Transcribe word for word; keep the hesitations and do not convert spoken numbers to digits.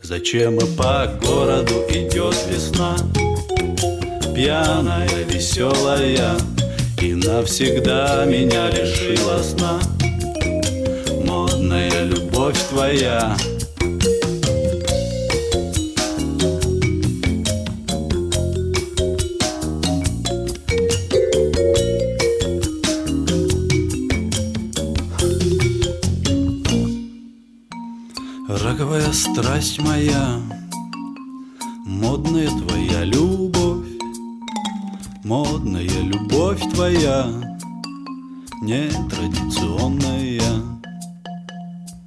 Зачем и по городу идет весна, пьяная, веселая, и навсегда меня лишила сна. Модная любовь твоя. Роковая страсть моя, модная твоя любовь, модная любовь твоя, нетрадиционная.